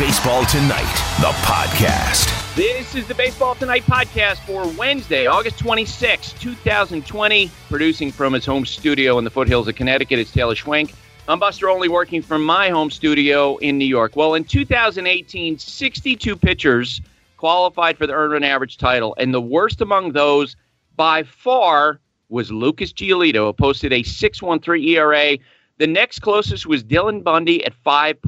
Baseball Tonight, the podcast. This is the Baseball Tonight podcast for Wednesday, August 26, 2020. Producing from his home studio in the foothills of Connecticut, it's Taylor Schwenk. I'm Buster Olney, working from my home studio in New York. Well, in 2018, 62 pitchers qualified for the earned run average title, and the worst among those by far was Lucas Giolito, who posted a 6.13 ERA. The next closest was Dylan Bundy at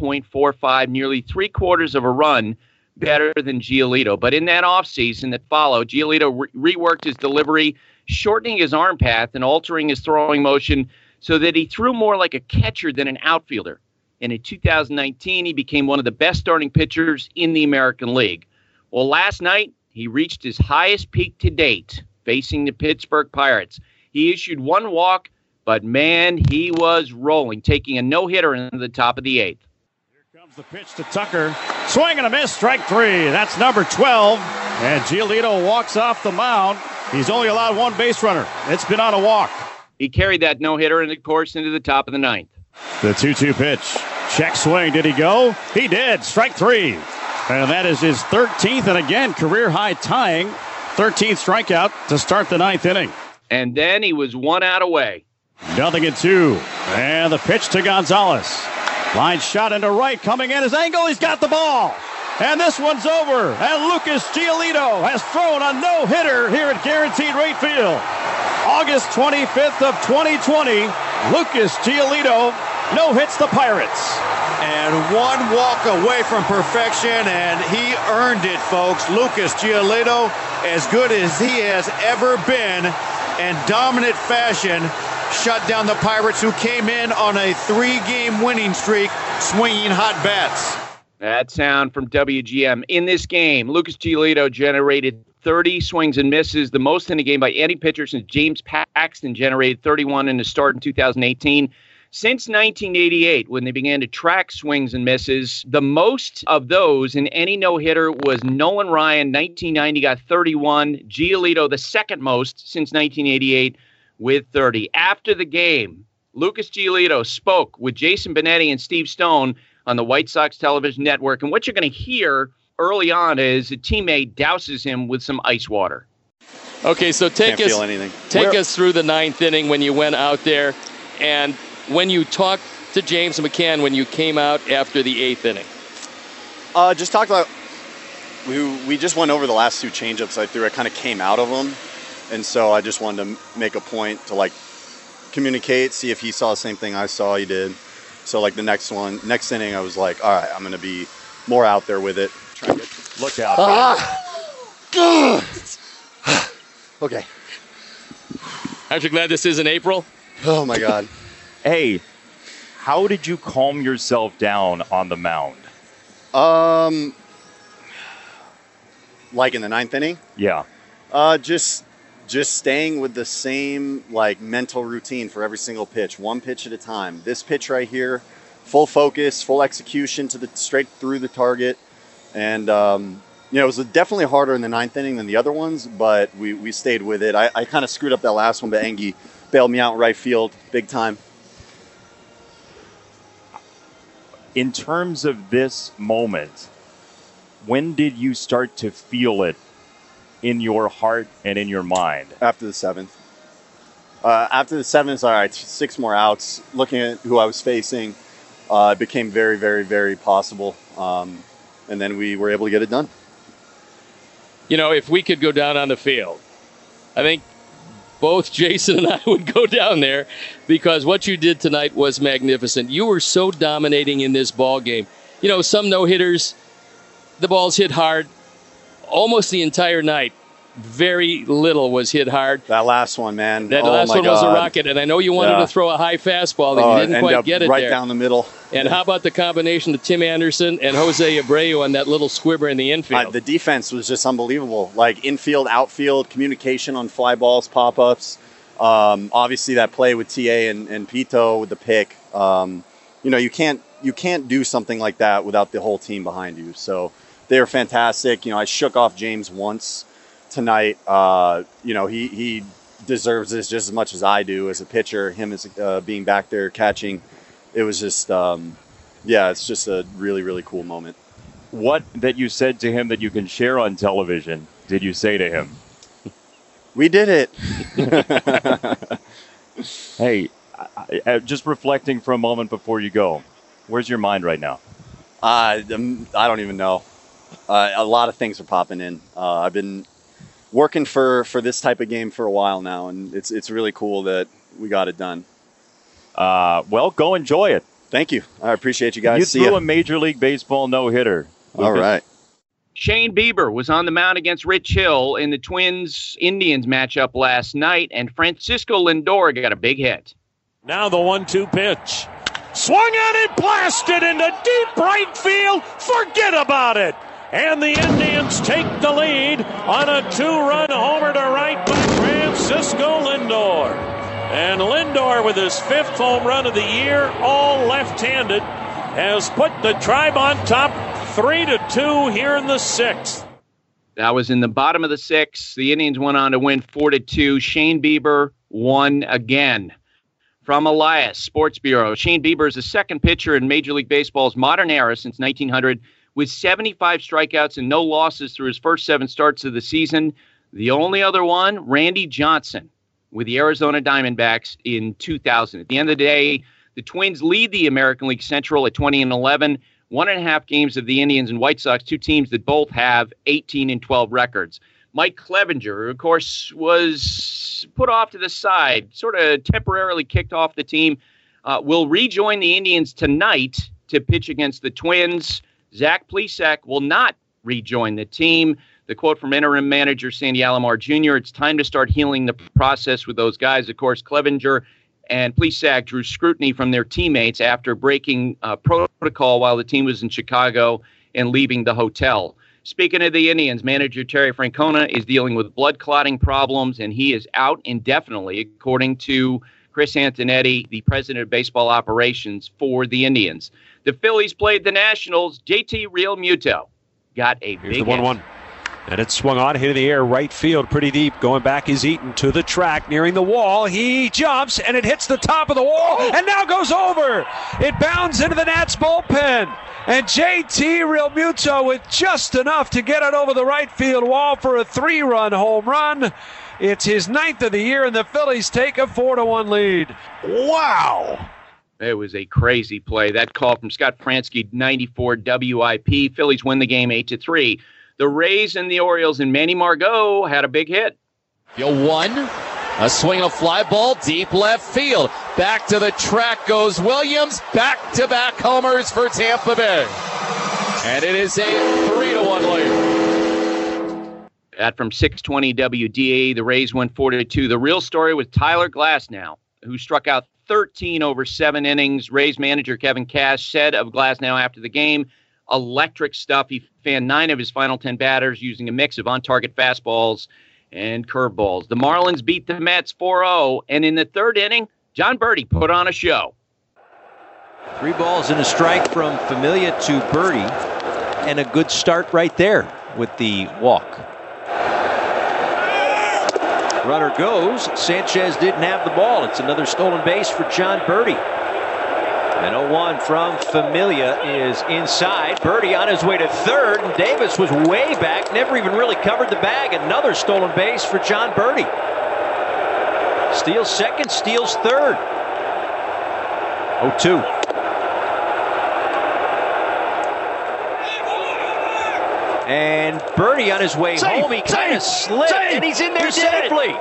5.45, nearly three-quarters of a run better than Giolito. But in that offseason that followed, Giolito reworked his delivery, shortening his arm path and altering his throwing motion so that he threw more like a catcher than an outfielder. And in 2019, he became one of the best starting pitchers in the American League. Well, last night, he reached his highest peak to date, facing the Pittsburgh Pirates. He issued one walk, but man, he was rolling, taking a no-hitter in the top of the eighth. Here comes the pitch to Tucker. Swing and a miss, strike three. That's number 12. And Giolito walks off the mound. He's only allowed one base runner. It's been on a walk. He carried that no-hitter, and of course, into the top of the ninth. The 2-2 pitch. Check swing. Did he go? He did. Strike three. And that is his 13th, and again, career-high tying 13th strikeout to start the ninth inning. And then he was one out away. 0-2. And the pitch to Gonzalez. Line shot into right. Coming in his angle. He's got the ball. And this one's over. And Lucas Giolito has thrown a no-hitter here at Guaranteed Rate Field. August 25th of 2020, Lucas Giolito no-hits the Pirates. And one walk away from perfection, and he earned it, folks. Lucas Giolito, as good as he has ever been, in dominant fashion, shut down the Pirates, who came in on a 3-game winning streak, swinging hot bats. That sound from WGM. In this game, Lucas Giolito generated 30 swings and misses, the most in a game by any pitcher since James Paxton generated 31 in his start in 2018. Since 1988, when they began to track swings and misses, the most of those in any no-hitter was Nolan Ryan. 1990 got 31. Giolito, the second most since 1988, with 30. After the game, Lucas Giolito spoke with Jason Benetti and Steve Stone on the White Sox television network. And what you're going to hear early on is a teammate douses him with some ice water. Okay, so take us through the ninth inning when you went out there, and when you talked to James McCann when you came out after the eighth inning. Just talked about, we just went over the last two changeups I threw. I kind of came out of them, and so I just wanted to make a point to communicate, see if he saw the same thing I saw. He did. So the next inning, I was like, all right, I'm going to be more out there with it. Try and look out. Okay. Aren't you glad this isn't April? Oh my God. Hey, how did you calm yourself down on the mound? In the ninth inning? Yeah. Just staying with the same mental routine for every single pitch, one pitch at a time. This pitch right here, full focus, full execution straight through the target. And it was definitely harder in the ninth inning than the other ones, but we stayed with it. I kind of screwed up that last one, but Engie bailed me out in right field big time. In terms of this moment, when did you start to feel it in your heart and in your mind? After the seventh. After the seventh, all right, 6 more outs. Looking at who I was facing, it became very, very, very possible. And then we were able to get it done. If we could go down on the field, I think both Jason and I would go down there, because what you did tonight was magnificent. You were so dominating in this ball game. Some no-hitters, the balls hit hard almost the entire night. Very little was hit hard. That last one, man. That last one was a rocket, and I know you wanted to throw a high fastball, and you didn't quite get it right there. Down the middle. And how about the combination of Tim Anderson and Jose Abreu on that little squibber in the infield? The defense was just unbelievable. Infield, outfield, communication on fly balls, pop-ups. Obviously, that play with TA and Pito with the pick. You can't do something like that without the whole team behind you. So they were fantastic. I shook off James once tonight. He deserves this just as much as I do as a pitcher. Him as being back there catching, it was just, it's just a really, really cool moment. What that you said to him that you can share on television did you say to him? We did it. Hey, just reflecting for a moment before you go, where's your mind right now? I don't even know. A lot of things are popping in. I've been working for this type of game for a while now, and it's really cool that we got it done. Well, go enjoy it. Thank you. I appreciate you guys. You See threw ya. a Major League Baseball no-hitter. All right. Shane Bieber was on the mound against Rich Hill in the Twins-Indians matchup last night, and Francisco Lindor got a big hit. Now the 1-2 pitch. Swung on and blasted into deep right field. Forget about it. And the Indians take the lead on a 2-run homer to right by Francisco Lindor. And Lindor, with his 5th home run of the year, all left-handed, has put the Tribe on top 3-2 here in the 6th. That was in the bottom of the 6th. The Indians went on to win 4-2. Shane Bieber won again. From Elias Sports Bureau, Shane Bieber is the second pitcher in Major League Baseball's modern era since 1900 with 75 strikeouts and no losses through his first 7 starts of the season. The only other one, Randy Johnson with the Arizona Diamondbacks in 2000. At the end of the day, the Twins lead the American League Central at 20-11, 1.5 games of the Indians and White Sox, 2 teams that both have 18-12 records. Mike Clevenger, who, of course, was put off to the side, sort of temporarily kicked off the team, will rejoin the Indians tonight to pitch against the Twins. Zach Plesac will not rejoin the team. The quote from interim manager Sandy Alomar Jr., it's time to start healing the process with those guys. Of course, Clevenger and Plesac drew scrutiny from their teammates after breaking protocol while the team was in Chicago and leaving the hotel. Speaking of the Indians, manager Terry Francona is dealing with blood clotting problems, and he is out indefinitely, according to Chris Antonetti, the president of baseball operations for the Indians. The Phillies played the Nationals. JT Realmuto got a Here's big the 1-1. And it swung on, hit in the air, right field, pretty deep. Going back is Eaton to the track, nearing the wall. He jumps, and it hits the top of the wall, and now goes over. It bounds into the Nats bullpen. And JT Realmuto with just enough to get it over the right field wall for a 3-run home run. It's his 9th of the year, and the Phillies take a 4-1 lead. Wow! It was a crazy play. That call from Scott Fransky, 94 WIP. Phillies win the game 8-3. The Rays and the Orioles and Manny Margot had a big hit. Field 1, a swing of fly ball, deep left field. Back to the track goes Williams. Back-to-back homers for Tampa Bay. And it is a 3-1 lead. That from 620 WDA. The Rays went 4-2. The real story was Tyler Glasnow, who struck out 13 over 7 innings. Rays manager Kevin Cash said of Glasnow after the game, electric stuff. He fanned 9 of his final 10 batters using a mix of on-target fastballs and curveballs. The Marlins beat the Mets 4-0, and in the 3rd inning, John Birdie put on a show. 3 balls and a strike from Familia to Birdie, and a good start right there with the walk. Runner goes. Sanchez didn't have the ball. It's another stolen base for John Birdie. And 0-1 from Familia is inside. Birdie on his way to 3rd. And Davis was way back, never even really covered the bag. Another stolen base for John Birdie. Steals 2nd, steals 3rd. 0-2. And Birdie on his way home. He kind of slipped, and he's in there safely.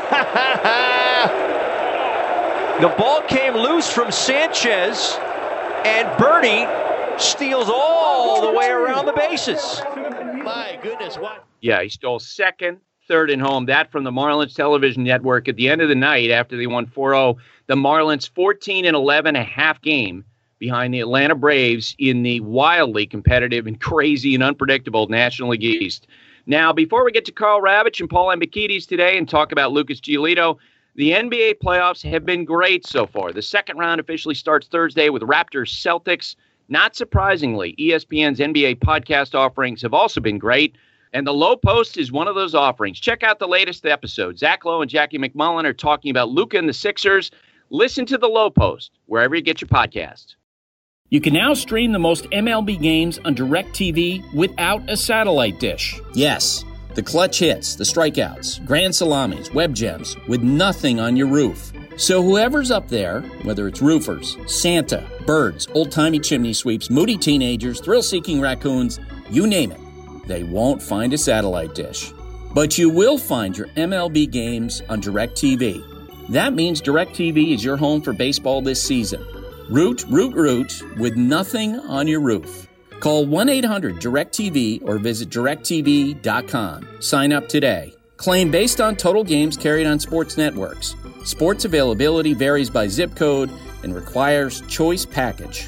The ball came loose from Sanchez, and Birdie steals all the way around the bases. My goodness, what? Yeah, he stole 2nd, 3rd, and home. That from the Marlins television network at the end of the night after they won 4-0. The Marlins 14-11, a half game behind the Atlanta Braves in the wildly competitive and crazy and unpredictable National League East. Now, before we get to Carl Ravitch and Paul Ambekides today and talk about Lucas Giolito, the NBA playoffs have been great so far. The 2nd round officially starts Thursday with Raptors Celtics. Not surprisingly, ESPN's NBA podcast offerings have also been great, and the Low Post is one of those offerings. Check out the latest episode. Zach Lowe and Jackie McMullen are talking about Luka and the Sixers. Listen to the Low Post wherever you get your podcasts. You can now stream the most MLB games on DirecTV without a satellite dish. Yes, the clutch hits, the strikeouts, grand salamis, web gems, with nothing on your roof. So whoever's up there, whether it's roofers, Santa, birds, old-timey chimney sweeps, moody teenagers, thrill-seeking raccoons, you name it, they won't find a satellite dish. But you will find your MLB games on DirecTV. That means DirecTV is your home for baseball this season. Root with nothing on your roof. Call 1-800-DirecTV or visit directtv.com. Sign up today. Claim based on total games carried on sports networks. Sports availability varies by zip code and requires choice package.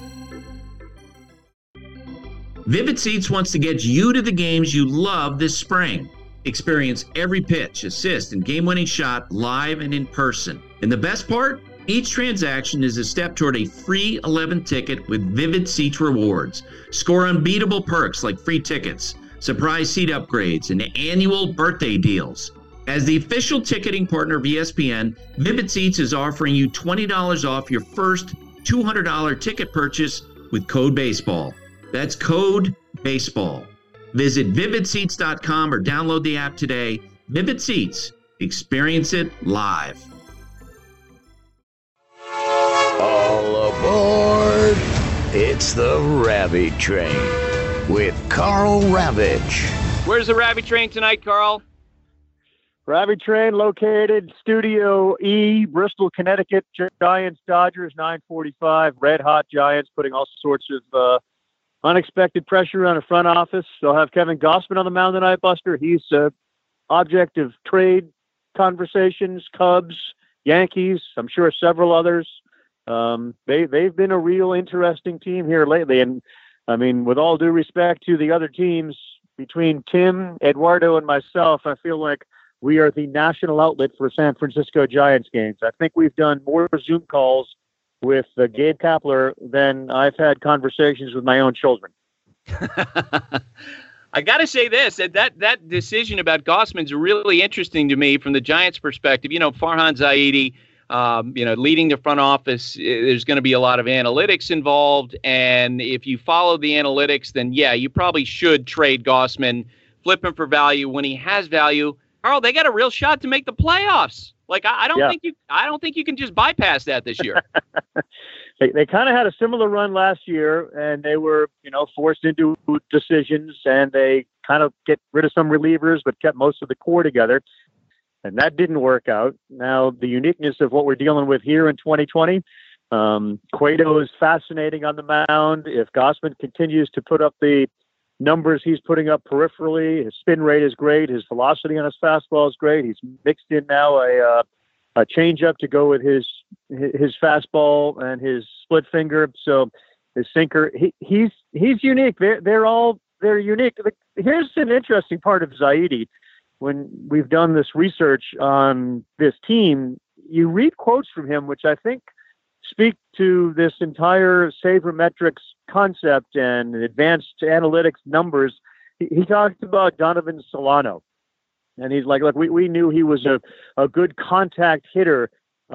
Vivid Seats wants to get you to the games you love this spring. Experience every pitch, assist, and game-winning shot live and in person. And the best part? Each transaction is a step toward a free 11 ticket with Vivid Seats rewards. Score unbeatable perks like free tickets, surprise seat upgrades, and annual birthday deals. As the official ticketing partner of ESPN, Vivid Seats is offering you $20 off your first $200 ticket purchase with code BASEBALL. That's code BASEBALL. Visit vividseats.com or download the app today. Vivid Seats. Experience it live. All aboard! It's the Ravi Train with Carl Ravitch. Where's the Ravi Train tonight, Carl? Ravi Train located Studio E, Bristol, Connecticut. Giants, Dodgers, 9:45. Red hot Giants putting all sorts of unexpected pressure on the front office. They'll have Kevin Gausman on the mound tonight, Buster. He's object of trade conversations. Cubs, Yankees, I'm sure several others. They've been a real interesting team here lately. And I mean, with all due respect to the other teams, between Tim, Eduardo, and myself, I feel like we are the national outlet for San Francisco Giants games. I think we've done more Zoom calls with Gabe Kapler than I've had conversations with my own children. I got to say this, that decision about Gausman's really interesting to me from the Giants' perspective. You know, Farhan Zaidi, leading the front office, there's going to be a lot of analytics involved. And if you follow the analytics, then yeah, you probably should trade Gausman, flip him for value when he has value. Carl, they got a real shot to make the playoffs. Like, I don't think you can just bypass that this year. They kind of had a similar run last year, and they were, forced into decisions, and they kind of get rid of some relievers, but kept most of the core together. And that didn't work out. Now, the uniqueness of what we're dealing with here in 2020, Cueto is fascinating on the mound. If Gausman continues to put up the numbers he's putting up peripherally, his spin rate is great. His velocity on his fastball is great. He's mixed in now a changeup to go with his fastball and his split finger. So his sinker, he's unique. They're unique. Here's an interesting part of Zaidi. When we've done this research on this team, you read quotes from him, which I think speak to this entire sabermetrics concept and advanced analytics numbers. He talked about Donovan Solano, and he's like, look, we knew he was a good contact hitter.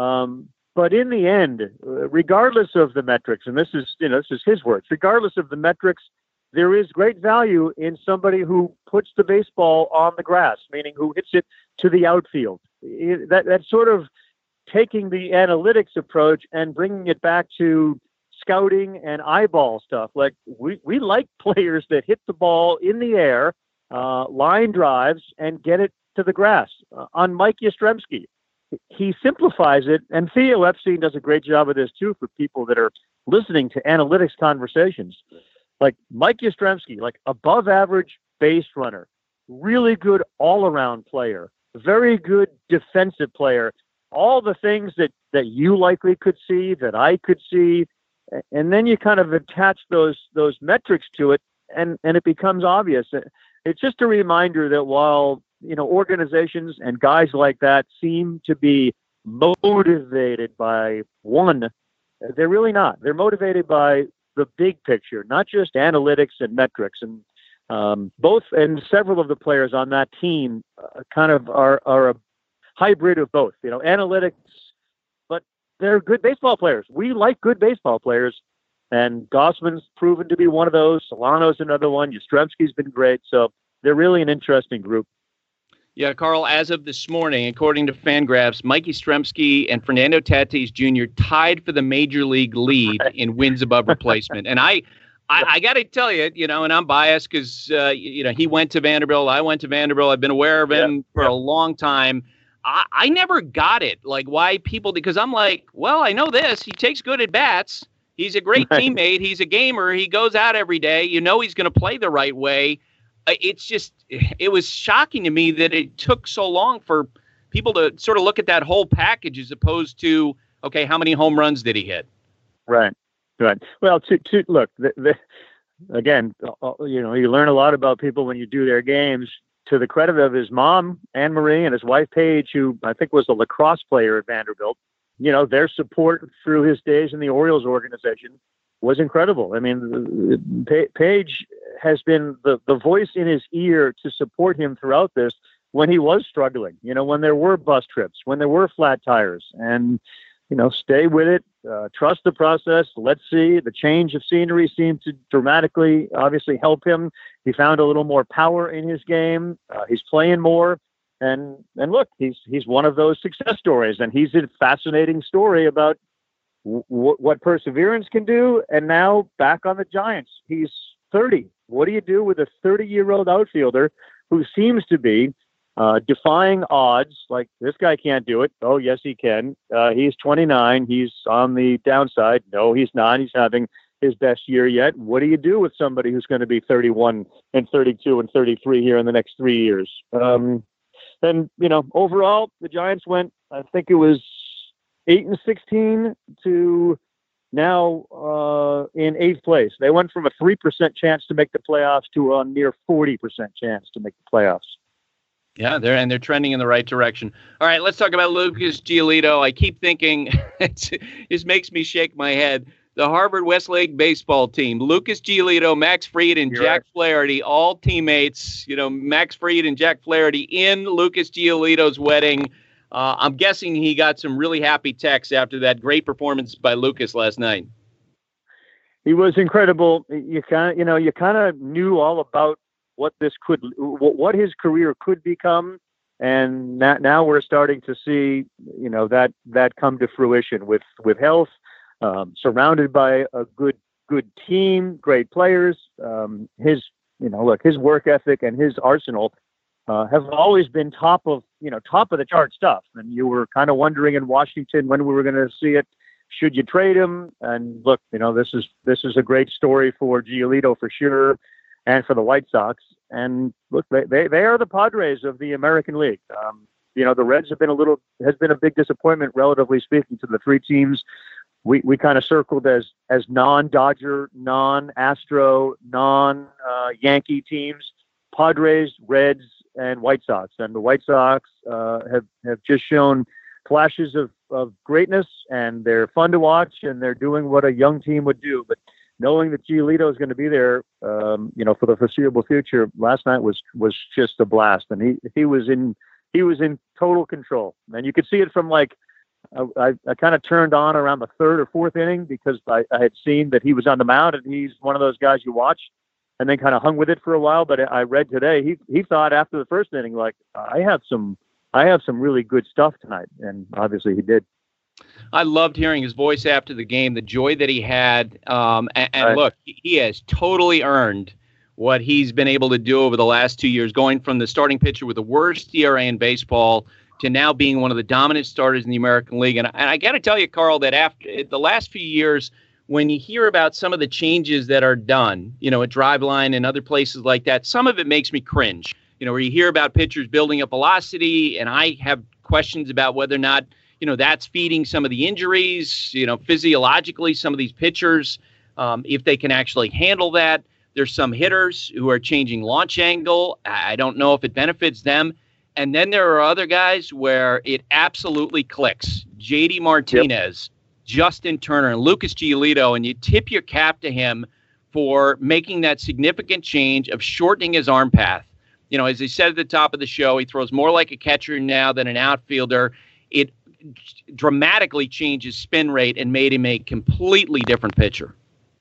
But in the end, regardless of the metrics, and this is his words, regardless of the metrics, there is great value in somebody who puts the baseball on the grass, meaning who hits it to the outfield. That's sort of taking the analytics approach and bringing it back to scouting and eyeball stuff. Like we like players that hit the ball in the air, line drives, and get it to the grass. On Mike Yastrzemski, he simplifies it, and Theo Epstein does a great job of this too for people that are listening to analytics conversations. Like Mike Yastrzemski, like above average base runner, really good all around player, very good defensive player, all the things that you likely could see, that I could see. And then you kind of attach those metrics to it, and it becomes obvious. It's just a reminder that while, organizations and guys like that seem to be motivated by one, they're really not. They're motivated by the big picture, not just analytics and metrics. And both and several of the players on that team kind of are a hybrid of both, analytics, but they're good baseball players. We like good baseball players. And Gossman's proven to be one of those. Solano's another one. Yastrzemski's been great. So they're really an interesting group. Yeah, Carl, as of this morning, according to Fangraphs, Mike Yastrzemski and Fernando Tatis Jr. tied for the major league lead in wins above replacement. And I got to tell you, and I'm biased because, he went to Vanderbilt. I went to Vanderbilt. I've been aware of him for a long time. I never got it, like why people, because I'm like, well, I know this. He takes good at bats. He's a great teammate. He's a gamer. He goes out every day. He's going to play the right way. It was shocking to me that it took so long for people to sort of look at that whole package as opposed to, okay, how many home runs did he hit? Right. Well, look, again, you learn a lot about people when you do their games. To the credit of his mom, Anne Marie, and his wife, Paige, who I think was a lacrosse player at Vanderbilt, their support through his days in the Orioles organization was incredible. I mean, Paige has been the voice in his ear to support him throughout this when he was struggling, when there were bus trips, when there were flat tires, and, stay with it, trust the process. Let's see. The change of scenery seemed to dramatically, obviously, help him. He found a little more power in his game. He's playing more. And look, he's one of those success stories, and he's a fascinating story about what perseverance can do. And now back on the Giants, he's 30. What do you do with a 30-year-old outfielder who seems to be defying odds? Like, this guy can't do it. Oh, yes, he can. He's 29. He's on the downside. No, he's not. He's having his best year yet. What do you do with somebody who's going to be 31 and 32 and 33 here in the next 3 years? And, overall, the Giants went, I think it was 8-16 to now in 8th place. They went from a 3% chance to make the playoffs to a near 40% chance to make the playoffs. Yeah, they're trending in the right direction. All right, let's talk about Lucas Giolito. I keep thinking, it just makes me shake my head. The Harvard Westlake baseball team, Lucas Giolito, Max Fried, and Jack Flaherty, all teammates. Max Fried and Jack Flaherty in Lucas Giolito's wedding. I'm guessing he got some really happy texts after that great performance by Lucas last night. He was incredible. You kind of knew all about what his career could become, and now we're starting to see, that come to fruition with health, surrounded by a good team, great players. His work ethic and his arsenal have always been top of the chart stuff. And you were kind of wondering in Washington when we were going to see it. Should you trade him? And look, this is a great story for Giolito for sure, and for the White Sox. And look, they are the Padres of the American League. The Reds has been a big disappointment, relatively speaking, to the three teams we kind of circled as non-Dodger, non-Astro, non-Yankee teams: Padres, Reds, and White Sox. And the White Sox have just shown flashes of greatness, and they're fun to watch, and they're doing what a young team would do. But knowing that Giolito is going to be there, for the foreseeable future, last night was just a blast, and he was in total control. And you could see it from I kind of turned on around the third or fourth inning because I had seen that he was on the mound, and he's one of those guys you watch and then kind of hung with it for a while. But I read today he thought after the first inning, like, I have some really good stuff tonight, and obviously he did. I loved hearing his voice after the game, the joy that he had. And look, he has totally earned what he's been able to do over the last 2 years, going from the starting pitcher with the worst ERA in baseball to now being one of the dominant starters in the American League. And I got to tell you, Carl, that after the last few years, when you hear about some of the changes that are done, at Driveline and other places like that, some of it makes me cringe. Where you hear about pitchers building up velocity, and I have questions about whether or not, that's feeding some of the injuries, physiologically, some of these pitchers, if they can actually handle that. There's some hitters who are changing launch angle. I don't know if it benefits them. And then there are other guys where it absolutely clicks. JD Martinez, Justin Turner, and Lucas Giolito, and you tip your cap to him for making that significant change of shortening his arm path. As I said at the top of the show, he throws more like a catcher now than an outfielder. It dramatically changed his spin rate and made him a completely different pitcher.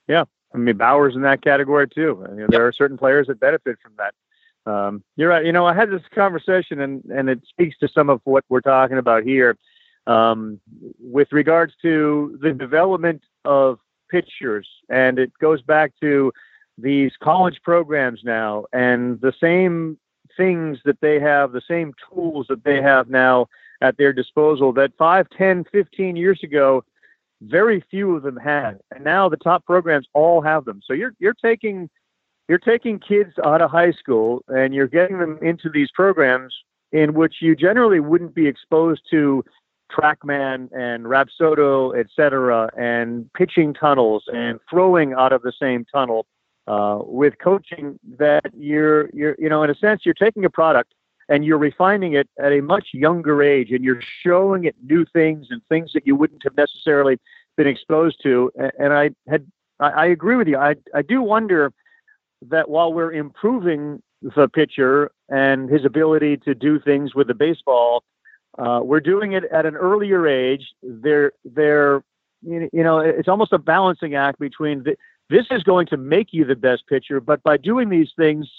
Yeah. I mean, Bauer's in that category too. I mean, there are certain players that benefit from that. You're right. I had this conversation and it speaks to some of what we're talking about here. With regards to the development of pitchers, and it goes back to these college programs now and the same things that they have, the same tools that they have now at their disposal that 5, 10, 15 years ago, very few of them had. And now the top programs all have them. So you're taking kids out of high school and you're getting them into these programs in which you generally wouldn't be exposed to TrackMan and Rapsodo, et cetera, and pitching tunnels and throwing out of the same tunnel, with coaching that you're, in a sense, you're taking a product and you're refining it at a much younger age and you're showing it new things and things that you wouldn't have necessarily been exposed to. And I agree with you. I do wonder that while we're improving the pitcher and his ability to do things with the baseball, we're doing it at an earlier age. It's almost a balancing act between this is going to make you the best pitcher, but by doing these things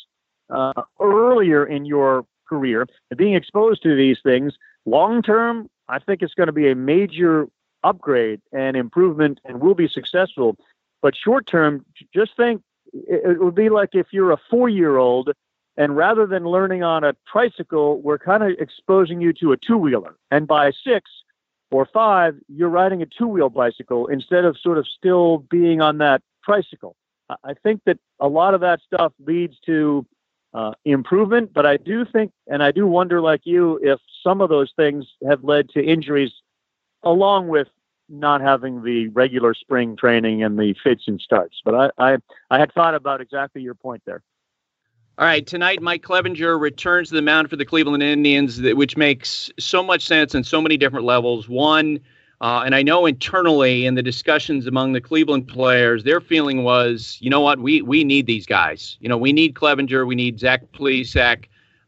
earlier in your career and being exposed to these things long term, I think it's going to be a major upgrade and improvement and will be successful. But short term, just think it would be like if you're a 4-year-old and rather than learning on a tricycle, we're kind of exposing you to a 2-wheeler. And by 6 or 5, you're riding a 2-wheel bicycle instead of sort of still being on that tricycle. I think that a lot of that stuff leads to improvement, but I do think, and I do wonder like you, if some of those things have led to injuries along with not having the regular spring training and the fits and starts. But I had thought about exactly your point there. All right, tonight Mike Clevinger returns to the mound for the Cleveland Indians, which makes so much sense on so many different levels. One, and I know internally in the discussions among the Cleveland players, their feeling was, you know what, we need these guys. We need Clevinger, we need Zach Plesac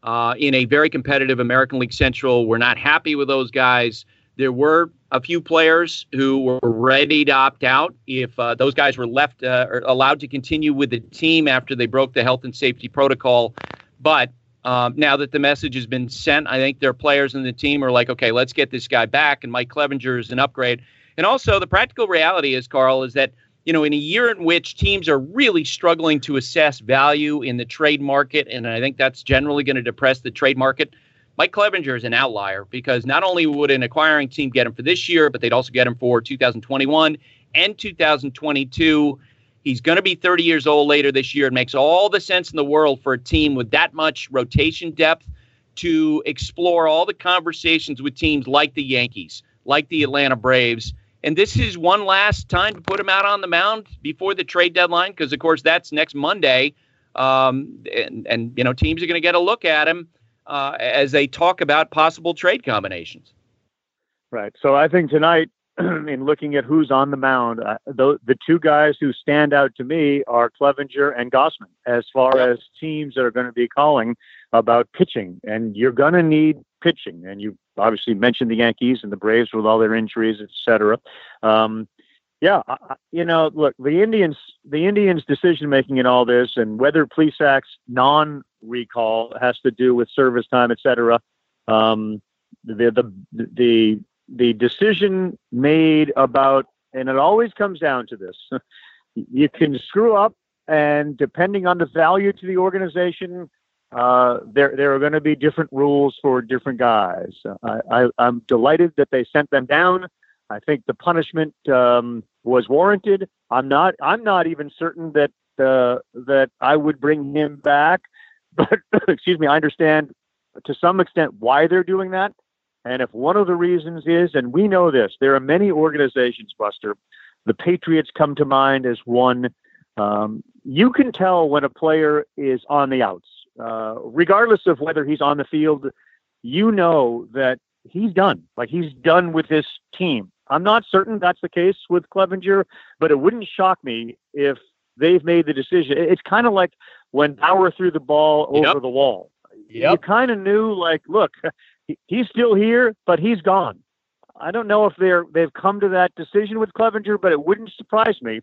in a very competitive American League Central. We're not happy with those guys. There were a few players who were ready to opt out if those guys were left or allowed to continue with the team after they broke the health and safety protocol. But now that the message has been sent, I think their players in the team are like, okay, let's get this guy back. And Mike Clevinger is an upgrade. And also the practical reality is, Carl, is that, in a year in which teams are really struggling to assess value in the trade market, and I think that's generally going to depress the trade market, Mike Clevinger is an outlier because not only would an acquiring team get him for this year, but they'd also get him for 2021 and 2022. He's going to be 30 years old later this year. It makes all the sense in the world for a team with that much rotation depth to explore all the conversations with teams like the Yankees, like the Atlanta Braves. And this is one last time to put him out on the mound before the trade deadline because, of course, that's next Monday. And teams are going to get a look at him as they talk about possible trade combinations. Right. So I think tonight, in looking at who's on the mound, the two guys who stand out to me are Clevinger and Gausman as far as teams that are going to be calling about pitching. And you're going to need pitching. And you obviously mentioned the Yankees and the Braves with all their injuries, et cetera. Look, the Indians' decision-making in all this and whether Plesac's non-recall has to do with service time, et cetera, the decision made about, and it always comes down to this, you can screw up, and depending on the value to the organization, there are going to be different rules for different guys. I'm delighted that they sent them down. I think the punishment was warranted. I'm not even certain that I would bring him back, but excuse me, I understand to some extent why they're doing that. And if one of the reasons is, and we know this, there are many organizations, Buster, the Patriots come to mind as one. You can tell when a player is on the outs, regardless of whether he's on the field. You know that he's done. Like, he's done with this team. I'm not certain that's the case with Clevinger, but it wouldn't shock me if they've made the decision. It's kind of like when Bauer threw the ball over the wall. You kind of knew, like, look, he's still here, but he's gone. I don't know if they've come to that decision with Clevinger, but it wouldn't surprise me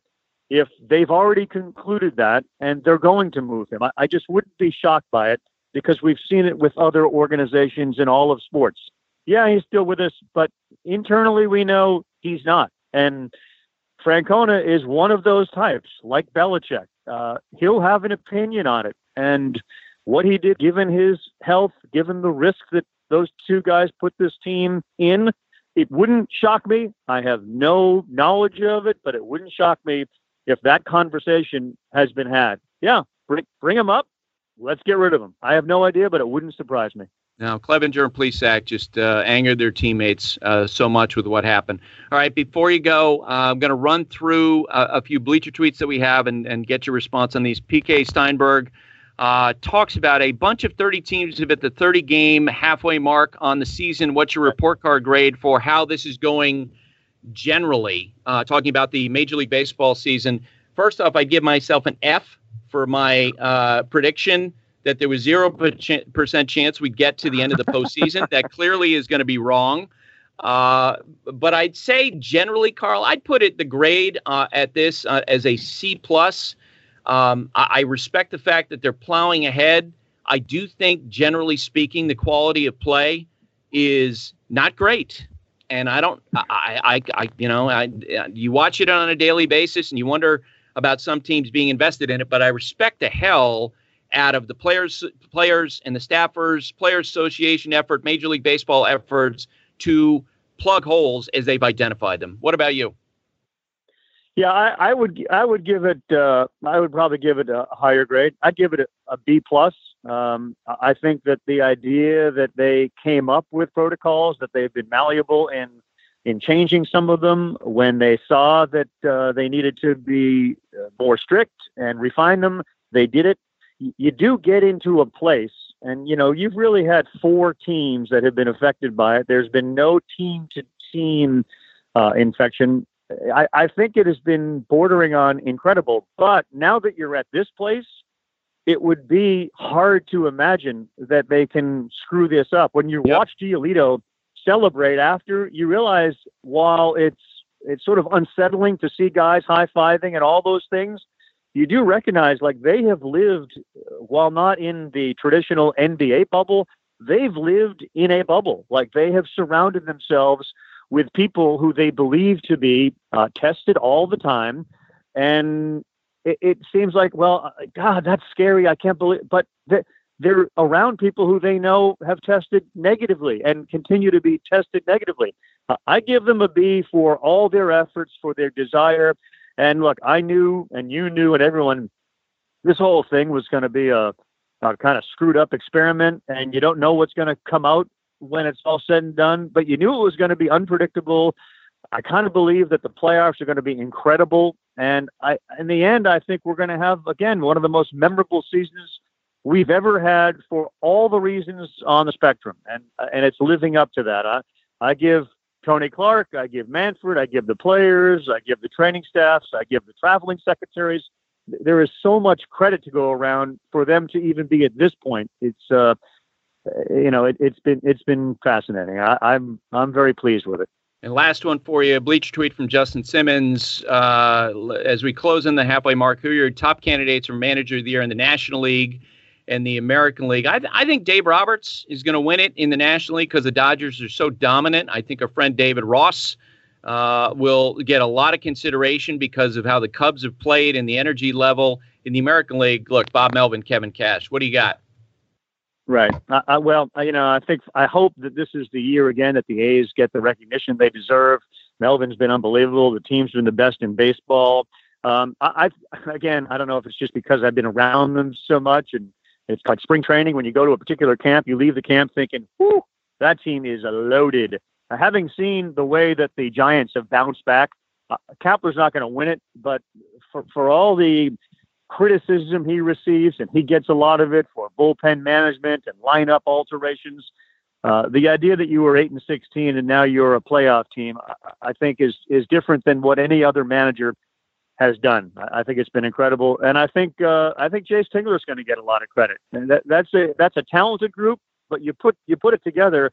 if they've already concluded that and they're going to move him. I just wouldn't be shocked by it because we've seen it with other organizations in all of sports. Yeah, he's still with us, but internally we know he's not. And Francona is one of those types, like Belichick. He'll have an opinion on it. And what he did, given his health, given the risk that those two guys put this team in, it wouldn't shock me. I have no knowledge of it, but it wouldn't shock me if that conversation has been had. Yeah, bring him up. Let's get rid of him. I have no idea, but it wouldn't surprise me. Now, Clevenger and Plesac just angered their teammates so much with what happened. All right, before you go, I'm going to run through a few Bleacher tweets that we have and get your response on these. PK Steinberg talks about a bunch of 30 teams have at the 30-game halfway mark on the season. What's your report card grade for how this is going generally, talking about the Major League Baseball season? First off, I give myself an F for my prediction that there was 0% chance we'd get to the end of the postseason. That clearly is going to be wrong. But I'd say generally, Carl, I'd put the grade at this as a C+. I respect the fact that they're plowing ahead. I do think, generally speaking, the quality of play is not great. And you watch it on a daily basis and you wonder about some teams being invested in it, but I respect the hell out of the players and the staffers, Players Association effort, Major League Baseball efforts to plug holes as they've identified them. What about you? Yeah, I would give it. I would probably give it a higher grade. I'd give it a B+. I think that the idea that they came up with protocols, that they've been malleable in changing some of them when they saw that they needed to be more strict and refine them, they did it. You do get into a place, and you've really had 4 teams that have been affected by it. There's been no team-to-team infection. I think it has been bordering on incredible. But now that you're at this place, it would be hard to imagine that they can screw this up. When you watch Giolito celebrate after, you realize while it's sort of unsettling to see guys high-fiving and all those things, you do recognize like they have lived, while not in the traditional NBA bubble, they've lived in a bubble. Like they have surrounded themselves with people who they believe to be tested all the time. And it seems like, well, God, that's scary. I can't believe, but they're around people who they know have tested negatively and continue to be tested negatively. I give them a B for all their efforts, for their desire. And look, I knew, and you knew, and everyone, this whole thing was going to be a kind of screwed up experiment, and you don't know what's going to come out when it's all said and done, but you knew it was going to be unpredictable. I kind of believe that the playoffs are going to be incredible. And in the end, I think we're going to have, again, one of the most memorable seasons we've ever had for all the reasons on the spectrum. And it's living up to that. I give Tony Clark, I give Manfred, I give the players, I give the training staffs, I give the traveling secretaries. There is so much credit to go around for them to even be at this point. It's, it's been fascinating. I'm very pleased with it. And last one for you, Bleacher tweet from Justin Simmons. As we close in the halfway mark, who are your top candidates for Manager of the Year in the National League and the American League? I think Dave Roberts is going to win it in the National League because the Dodgers are so dominant. I think our friend David Ross will get a lot of consideration because of how the Cubs have played and the energy level. In the American League, look, Bob Melvin, Kevin Cash. What do you got? Right. I hope that this is the year again that the A's get the recognition they deserve. Melvin's been unbelievable. The team's been the best in baseball. I don't know if it's just because I've been around them so much, and it's like spring training. When you go to a particular camp, you leave the camp thinking, whew, that team is loaded. Having seen the way that the Giants have bounced back, Kapler's not going to win it, but for all the criticism he receives, and he gets a lot of it for bullpen management and lineup alterations. The idea that you were 8-16 and now you're a playoff team, I think is different than what any other manager has done. I think it's been incredible, and I think Jayce Tingler is going to get a lot of credit. And that's a talented group, but you put it together,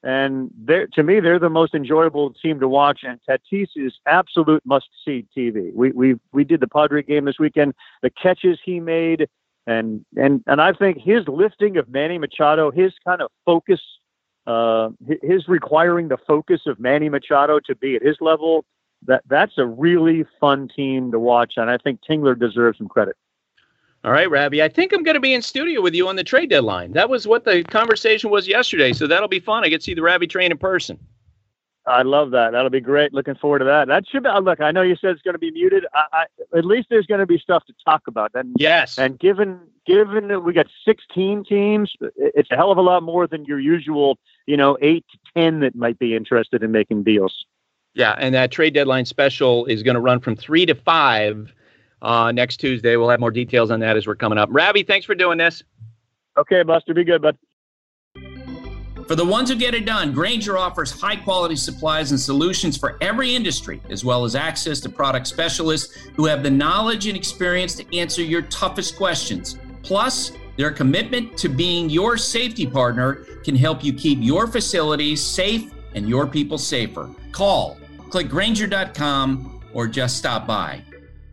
And to me, they're the most enjoyable team to watch. And Tatis is absolute must-see TV. We did the Padre game this weekend. The catches he made, and I think his lifting of Manny Machado, his kind of focus, his requiring the focus of Manny Machado to be at his level, that's a really fun team to watch. And I think Tingler deserves some credit. All right, Rabbi, I think I'm going to be in studio with you on the trade deadline. That was what the conversation was yesterday, so that'll be fun. I get to see the Rabbi train in person. I love that. That'll be great. Looking forward to that. That should be, look, I know you said it's going to be muted. At least there's going to be stuff to talk about. And, yes. And given that we got 16 teams, it's a hell of a lot more than your usual, 8 to 10 that might be interested in making deals. Yeah, and that trade deadline special is going to run from 3 to 5 next Tuesday. We'll have more details on that as we're coming up. Rabbi, thanks for doing this. Okay, Buster. Be good, bud. For the ones who get it done, Grainger offers high-quality supplies and solutions for every industry, as well as access to product specialists who have the knowledge and experience to answer your toughest questions. Plus, their commitment to being your safety partner can help you keep your facilities safe and your people safer. Call, click Grainger.com, or just stop by.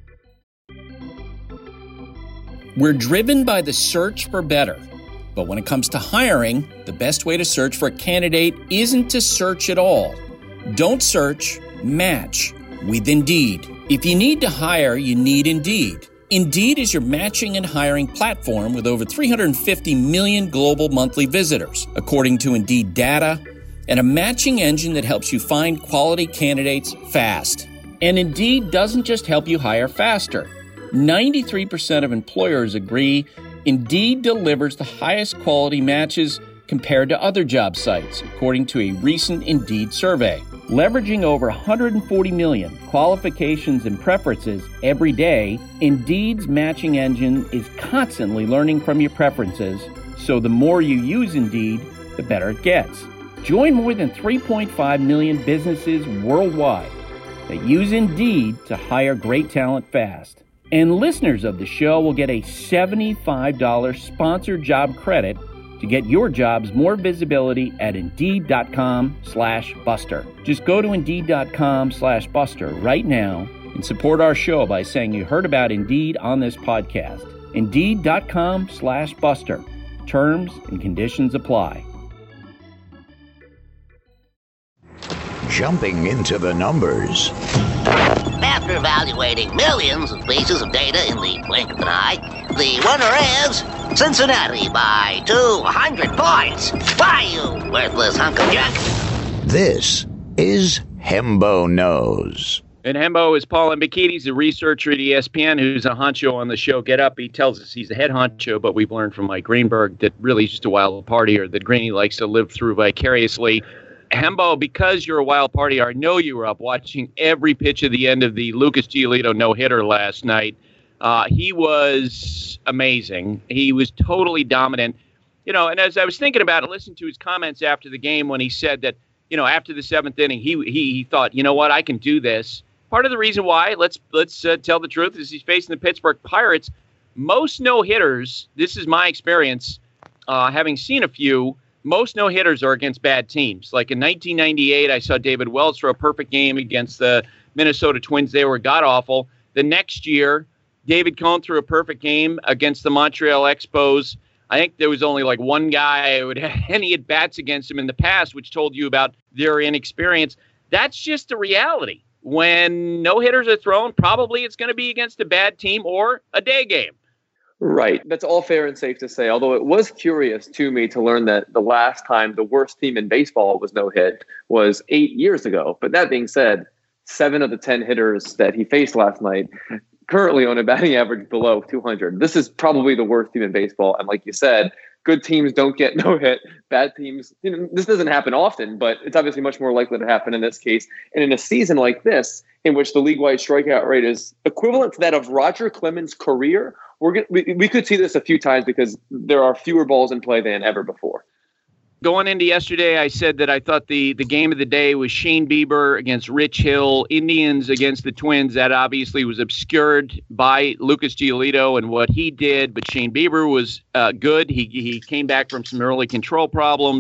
We're driven by the search for better. But when it comes to hiring, the best way to search for a candidate isn't to search at all. Don't search, match with Indeed. If you need to hire, you need Indeed. Indeed is your matching and hiring platform with over 350 million global monthly visitors, according to Indeed data, and a matching engine that helps you find quality candidates fast. And Indeed doesn't just help you hire faster. 93% of employers agree Indeed delivers the highest quality matches compared to other job sites, according to a recent Indeed survey. Leveraging over 140 million qualifications and preferences every day, Indeed's matching engine is constantly learning from your preferences, so the more you use Indeed, the better it gets. Join more than 3.5 million businesses worldwide that use Indeed to hire great talent fast. And listeners of the show will get a $75 sponsored job credit to get your jobs more visibility at Indeed.com/Buster. Just go to Indeed.com/Buster right now and support our show by saying you heard about Indeed on this podcast. Indeed.com/Buster. Terms and conditions apply. Jumping into the numbers. After evaluating millions of pieces of data in the blink of an eye, the winner is Cincinnati by 200 points. Why, you worthless hunk of junk? This is Hembo Knows. And Hembo is Paul Mbakiti, a researcher at ESPN who's a honcho on the show Get Up. He tells us he's a head honcho, but we've learned from Mike Greenberg that really he's just a wild partier, that Greeny likes to live through vicariously. Hembo, because you're a wild partier, I know you were up watching every pitch at the end of the Lucas Giolito no-hitter last night. He was amazing. He was totally dominant. And as I was thinking about it, listening to his comments after the game when he said that, after the seventh inning, he thought, you know what, I can do this. Part of the reason why, let's tell the truth, is he's facing the Pittsburgh Pirates. Most no-hitters, this is my experience, having seen a few, most no-hitters are against bad teams. Like in 1998, I saw David Wells throw a perfect game against the Minnesota Twins. They were god-awful. The next year, David Cone threw a perfect game against the Montreal Expos. I think there was only like one guy who had any at-bats against him in the past, which told you about their inexperience. That's just the reality. When no-hitters are thrown, probably it's going to be against a bad team or a day game. Right. That's all fair and safe to say, although it was curious to me to learn that the last time the worst team in baseball was no-hit was 8 years ago. But that being said, 7 of the 10 hitters that he faced last night currently on a batting average below 200. This is probably the worst team in baseball. And like you said, good teams don't get no-hit. Bad teams, this doesn't happen often, but it's obviously much more likely to happen in this case. And in a season like this, in which the league-wide strikeout rate is equivalent to that of Roger Clemens' career, we could see this a few times because there are fewer balls in play than ever before. Going into yesterday, I said that I thought the game of the day was Shane Bieber against Rich Hill, Indians against the Twins. That obviously was obscured by Lucas Giolito and what he did, but Shane Bieber was good. He came back from some early control problems.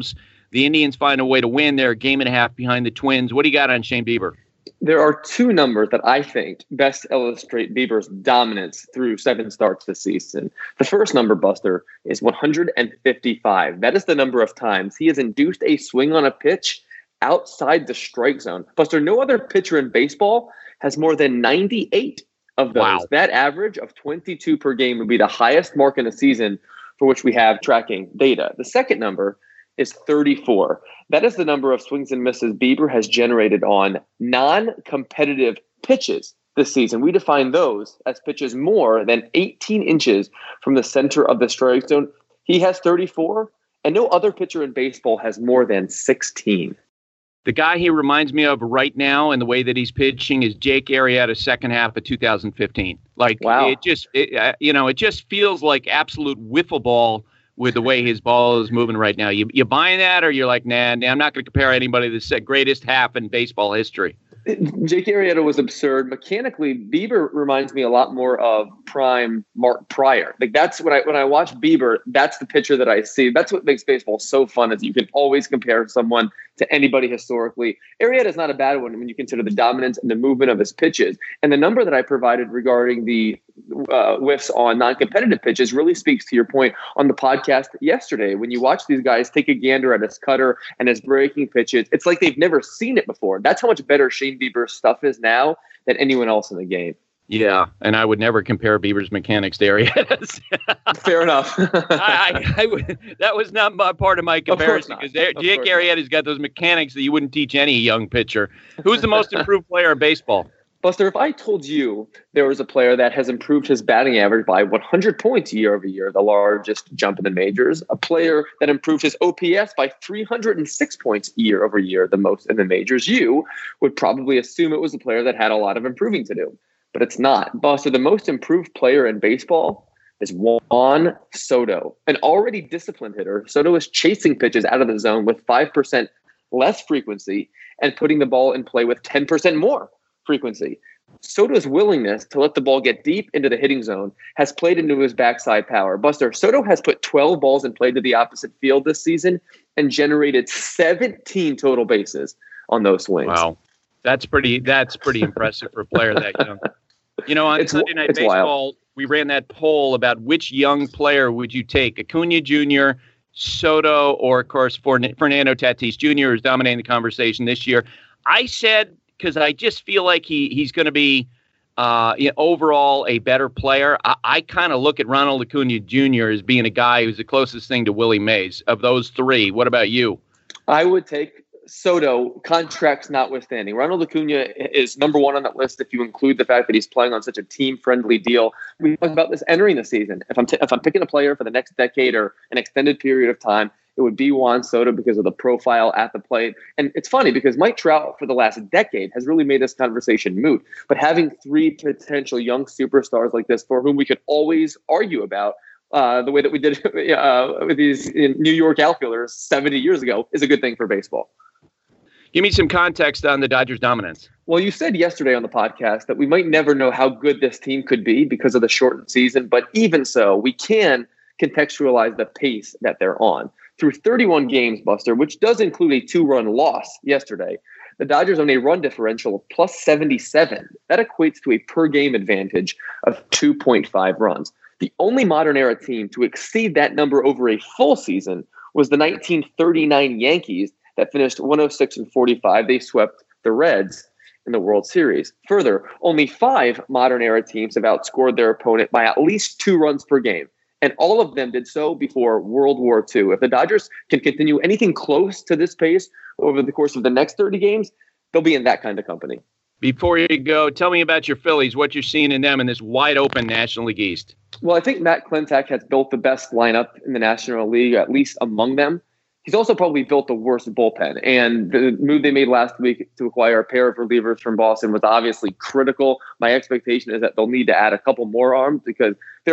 The Indians find a way to win. They're a game and a half behind the Twins. What do you got on Shane Bieber? There are two numbers that I think best illustrate Bieber's dominance through 7 starts this season. The first number, Buster, is 155. That is the number of times he has induced a swing on a pitch outside the strike zone. Buster, no other pitcher in baseball has more than 98 of those. Wow. That average of 22 per game would be the highest mark in a season for which we have tracking data. The second number is 34. That is the number of swings and misses Bieber has generated on non-competitive pitches this season. We define those as pitches more than 18 inches from the center of the strike zone. He has 34, and no other pitcher in baseball has more than 16. The guy he reminds me of right now and the way that he's pitching is Jake Arrieta, second half of 2015. Wow. It just feels like absolute wiffle ball with the way his ball is moving right now. You buying that, or you're like, nah, I'm not going to compare anybody to the greatest half in baseball history? Jake Arrieta was absurd. Mechanically, Bieber reminds me a lot more of prime Mark Pryor. That's when I watch Bieber, that's the pitcher that I see. That's what makes baseball so fun, is you can always compare someone to anybody historically. Arrieta is not a bad one when you consider the dominance and the movement of his pitches. And the number that I provided regarding the whiffs on non-competitive pitches really speaks to your point on the podcast yesterday. When you watch these guys take a gander at his cutter and his breaking pitches, it's like they've never seen it before. That's how much better Shane Bieber's stuff is now than anyone else in the game. Yeah, and I would never compare Bieber's mechanics to Arrieta's. Fair enough. That was not part of my comparison, because Jake Arrieta's got those mechanics that you wouldn't teach any young pitcher. Who's the most improved player in baseball? Buster, if I told you there was a player that has improved his batting average by 100 points year over year, the largest jump in the majors, a player that improved his OPS by 306 points year over year, the most in the majors, you would probably assume it was a player that had a lot of improving to do. But it's not. Buster, the most improved player in baseball is Juan Soto, an already disciplined hitter. Soto is chasing pitches out of the zone with 5% less frequency and putting the ball in play with 10% more frequency. Soto's willingness to let the ball get deep into the hitting zone has played into his backside power. Buster, Soto has put 12 balls in play to the opposite field this season and generated 17 total bases on those swings. Wow. That's pretty impressive for a player that young. On Sunday Night Baseball, wild. We ran that poll about which young player would you take, Acuna Jr., Soto, or, of course, Fernando Tatis Jr., who's dominating the conversation this year. I said, because I just feel like he's going to be overall a better player. I kind of look at Ronald Acuna Jr. as being a guy who's the closest thing to Willie Mays. Of those three, what about you? I would take Soto, contracts notwithstanding. Ronald Acuna is number one on that list if you include the fact that he's playing on such a team-friendly deal. We talked about this entering the season. If I'm picking a player for the next decade or an extended period of time, it would be Juan Soto because of the profile at the plate. And it's funny because Mike Trout for the last decade has really made this conversation moot. But having 3 potential young superstars like this for whom we could always argue about the way that we did with these New York outfielders 70 years ago is a good thing for baseball. Give me some context on the Dodgers' dominance. Well, you said yesterday on the podcast that we might never know how good this team could be because of the shortened season, but even so, we can contextualize the pace that they're on. Through 31 games, Buster, which does include a 2-run loss yesterday, the Dodgers own a run differential of plus 77. That equates to a per-game advantage of 2.5 runs. The only modern-era team to exceed that number over a full season was the 1939 Yankees, that finished 106-45. They swept the Reds in the World Series. Further, only 5 modern-era teams have outscored their opponent by at least 2 runs per game, and all of them did so before World War II. If the Dodgers can continue anything close to this pace over the course of the next 30 games, they'll be in that kind of company. Before you go, tell me about your Phillies, what you're seeing in them in this wide-open National League East. Well, I think Matt Klentak has built the best lineup in the National League, at least among them. He's also probably built the worst bullpen, and the move they made last week to acquire a pair of relievers from Boston was obviously critical. My expectation is that they'll need to add a couple more arms because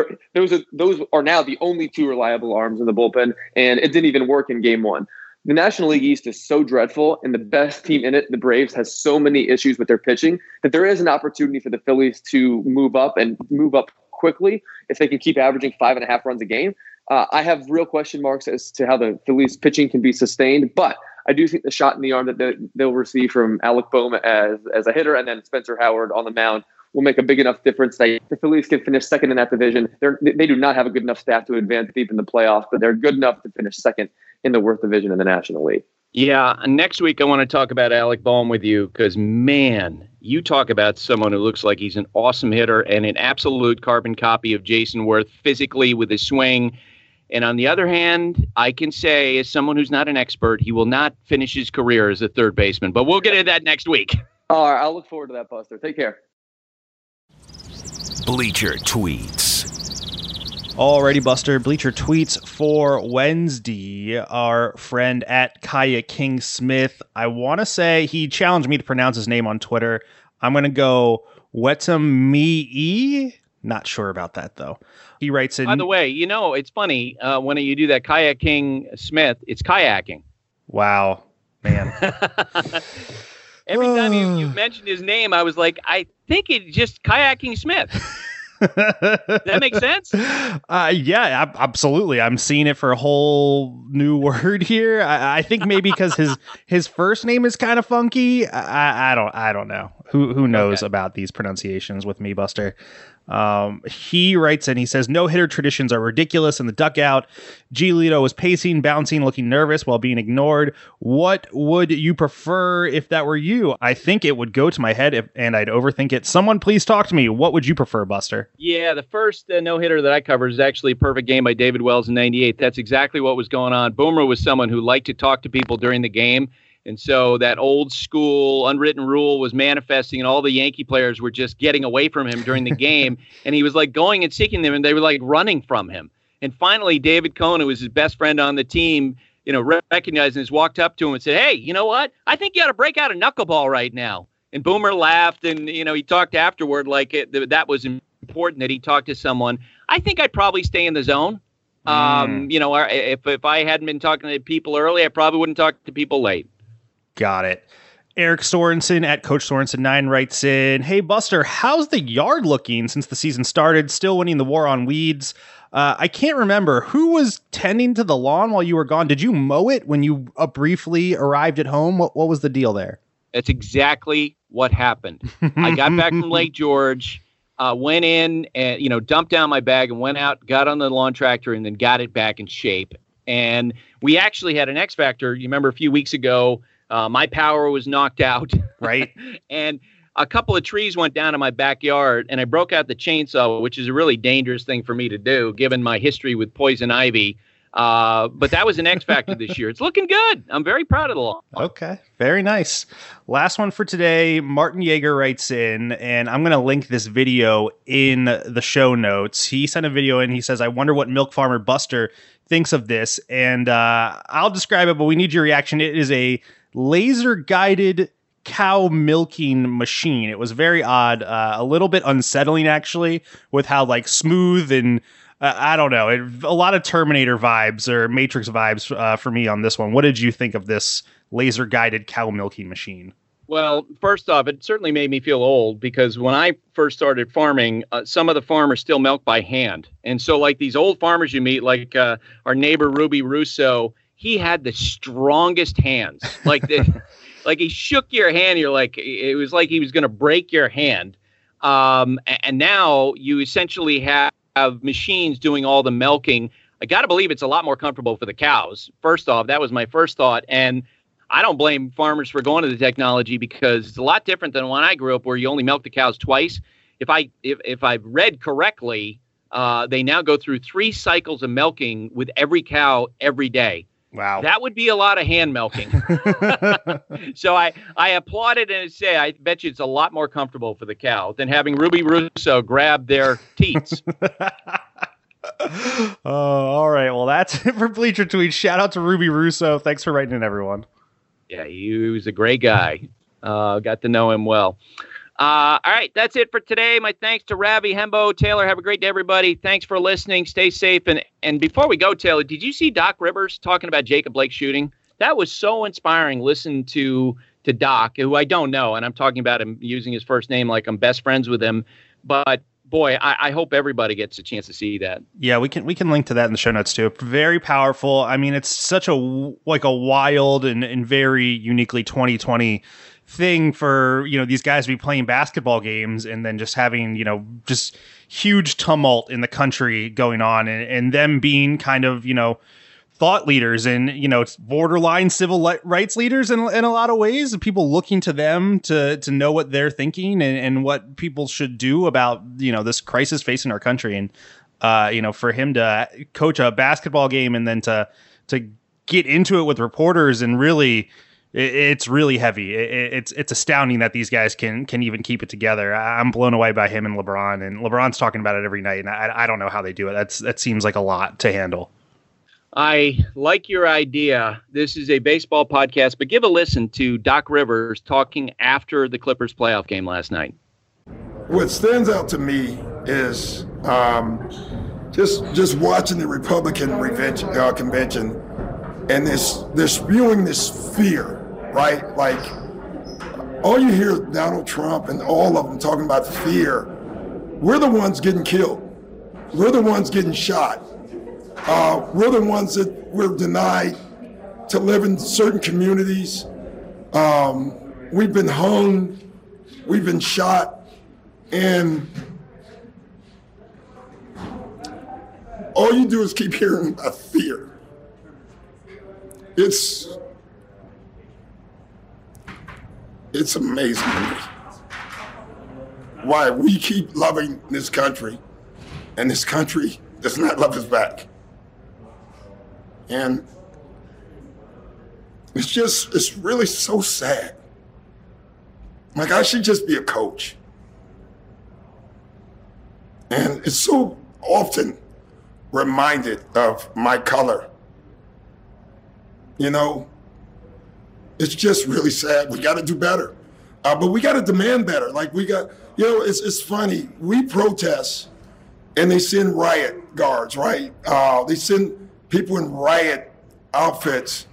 those are now the only 2 reliable arms in the bullpen, and it didn't even work in Game 1. The National League East is so dreadful, and the best team in it, the Braves, has so many issues with their pitching that there is an opportunity for the Phillies to move up quickly if they can keep averaging 5.5 runs a game. I have real question marks as to how the Phillies pitching can be sustained, but I do think the shot in the arm that they'll receive from Alec Bohm as a hitter and then Spencer Howard on the mound will make a big enough difference that the Phillies can finish second in that division. They do not have a good enough staff to advance deep in the playoffs, but they're good enough to finish second in the worst division in the National League. Yeah, next week I want to talk about Alec Bohm with you because, man, you talk about someone who looks like he's an awesome hitter and an absolute carbon copy of Jason Worth physically with his swing. And on the other hand, I can say, as someone who's not an expert, he will not finish his career as a third baseman. But we'll get into that next week. All right, I'll look forward to that, Buster. Take care. Bleacher Tweets. Alrighty, Buster. Bleacher Tweets for Wednesday. Our friend at Kaya King Smith. I want to say he challenged me to pronounce his name on Twitter. I'm going to go Wetamii. Not sure about that, though. He writes in... By the way, it's funny. When you do that Kayaking Smith, it's kayaking. Wow, man. Every time you mentioned his name, I was like, I think it's just Kayaking Smith. Does that make sense? Yeah, absolutely. I'm seeing it for a whole new word here. I think maybe because his first name is kind of funky. I don't know. Who knows about these pronunciations with me, Buster? He writes in, he says, no hitter traditions are ridiculous in the dugout. Giolito was pacing, bouncing, looking nervous while being ignored. What would you prefer if that were you? I think it would go to my head and I'd overthink it. Someone please talk to me. What would you prefer, Buster? Yeah, the first no-hitter that I covered is actually a perfect game by David Wells in 98. That's exactly what was going on. Boomer was someone who liked to talk to people during the game. And so that old school unwritten rule was manifesting, and all the Yankee players were just getting away from him during the game. And he was like going and seeking them, and they were like running from him. And finally, David Cohn, who was his best friend on the team, recognized this, walked up to him and said, hey, you know what? I think you ought to break out a knuckleball right now. And Boomer laughed, and, he talked afterward like that was important that he talked to someone. I think I'd probably stay in the zone. If I hadn't been talking to people early, I probably wouldn't talk to people late. Got it. Eric Sorensen at Coach Sorensen 9 writes in, hey, Buster, how's the yard looking since the season started? Still winning the war on weeds. I can't remember. Who was tending to the lawn while you were gone? Did you mow it when you briefly arrived at home? What was the deal there? That's exactly what happened. I got back from Lake George, went in and, dumped down my bag and went out, got on the lawn tractor and then got it back in shape. And we actually had an X Factor. You remember a few weeks ago, my power was knocked out. Right. And a couple of trees went down in my backyard, and I broke out the chainsaw, which is a really dangerous thing for me to do, given my history with poison ivy. But that was an X Factor this year. It's looking good. I'm very proud of the lawn. Okay. Very nice. Last one for today. Martin Yeager writes in, and I'm going to link this video in the show notes. He sent a video in. He says, I wonder what Milk Farmer Buster thinks of this. And I'll describe it, but we need your reaction. It is a laser-guided cow milking machine. It was very odd, a little bit unsettling, actually, with how smooth and I don't know, a lot of Terminator vibes or Matrix vibes for me on this one. What did you think of this laser-guided cow milking machine? Well, first off, it certainly made me feel old because when I first started farming, some of the farmers still milk by hand. And so like these old farmers you meet, like our neighbor Ruby Russo, he had the strongest hands. Like he shook your hand. You're like, it was like he was going to break your hand. And now you essentially have machines doing all the milking. I got to believe it's a lot more comfortable for the cows. First off, that was my first thought. And I don't blame farmers for going to the technology because it's a lot different than when I grew up where you only milk the cows twice. If I've read correctly, they now go through 3 cycles of milking with every cow every day. Wow. That would be a lot of hand milking. So I applaud it and say, I bet you it's a lot more comfortable for the cow than having Ruby Russo grab their teats. All right. Well, that's it for Bleacher Tweets. Shout out to Ruby Russo. Thanks for writing in, everyone. Yeah, he was a great guy. Got to know him well. All right, that's it for today. My thanks to Ravi, Hembo, Taylor. Have a great day, everybody. Thanks for listening. Stay safe. And before we go, Taylor, did you see Doc Rivers talking about Jacob Blake shooting? That was so inspiring. Listen to Doc, who I don't know, and I'm talking about him using his first name like I'm best friends with him. But boy, I hope everybody gets a chance to see that. Yeah, we can link to that in the show notes too. Very powerful. I mean, it's such a wild and very uniquely 2020 thing for, these guys to be playing basketball games and then just having, just huge tumult in the country going on and them being kind of, thought leaders and, it's borderline civil rights leaders in a lot of ways, and people looking to them to know what they're thinking and what people should do about, this crisis facing our country. And, for him to coach a basketball game and then to get into it with reporters and really, it's really heavy. It's astounding that these guys can even keep it together. I'm blown away by him and LeBron's talking about it every night. And I don't know how they do it. That seems like a lot to handle. I like your idea. This is a baseball podcast, but give a listen to Doc Rivers talking after the Clippers playoff game last night. What stands out to me is just watching the Republican convention and they're spewing this fear, right? Like, all you hear is Donald Trump and all of them talking about fear. We're the ones getting killed. We're the ones getting shot. We're the ones that we're denied to live in certain communities. We've been hung, we've been shot, and all you do is keep hearing about fear. It's amazing to me why we keep loving this country and this country does not love us back. And it's really so sad. Like, I should just be a coach. And it's so often reminded of my color. It's just really sad. We got to do better. But we got to demand better. Like, it's funny. We protest and they send riot guards, right? They send people in riot outfits.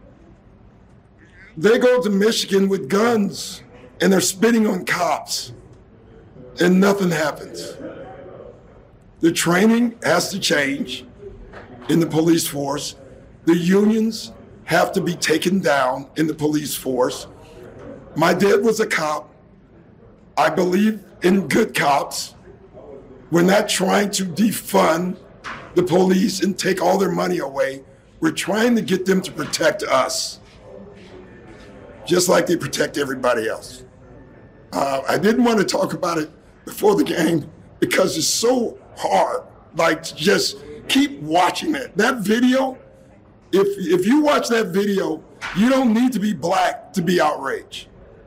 They go to Michigan with guns and they're spitting on cops and nothing happens. The training has to change in the police force. The unions have to be taken down in the police force. My dad was a cop. I believe in good cops. We're not trying to defund the police and take all their money away. We're trying to get them to protect us, just like they protect everybody else. I didn't want to talk about it before the game because it's so hard, like, to just keep watching it. That video, if you watch that video, you don't need to be black to be outraged.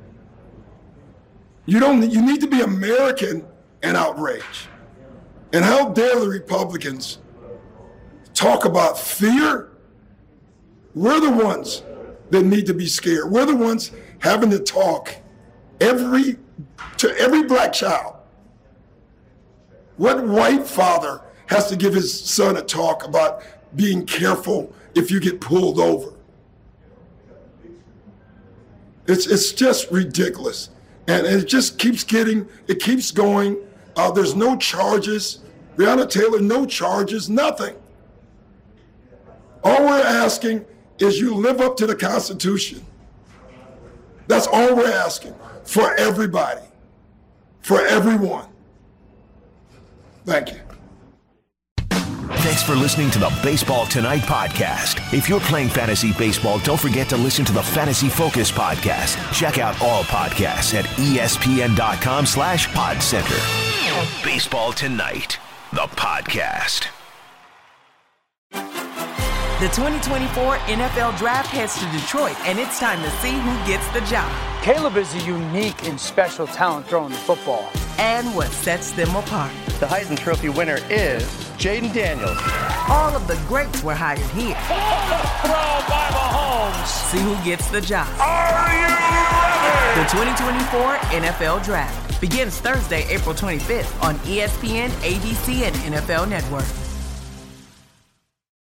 You need to be American and outraged. And how dare the Republicans talk about fear? We're the ones that need to be scared. We're the ones having to talk to every black child. What white father has to give his son a talk about being careful if you get pulled over? It's just ridiculous. And it just keeps going. There's no charges. Breonna Taylor, no charges, nothing. All we're asking is you live up to the Constitution. That's all we're asking for everybody, for everyone. Thank you. Thanks for listening to the Baseball Tonight podcast. If you're playing fantasy baseball, don't forget to listen to the Fantasy Focus podcast. Check out all podcasts at ESPN.com/PodCenter. Baseball Tonight, the podcast. The 2024 NFL Draft heads to Detroit, and it's time to see who gets the job. Caleb is a unique and special talent throwing the football. And what sets them apart. The Heisman Trophy winner is Jaden Daniels. All of the greats were hired here. Throw by Mahomes. See who gets the job. Are you ready? The 2024 NFL Draft begins Thursday, April 25th on ESPN, ABC, and NFL Network.